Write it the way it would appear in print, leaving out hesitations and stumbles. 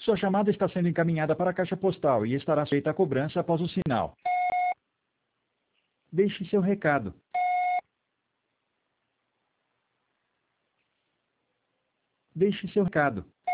Sua chamada está sendo encaminhada para a caixa postal e estará feita a cobrança após o sinal. Deixe seu recado. Deixe seu recado.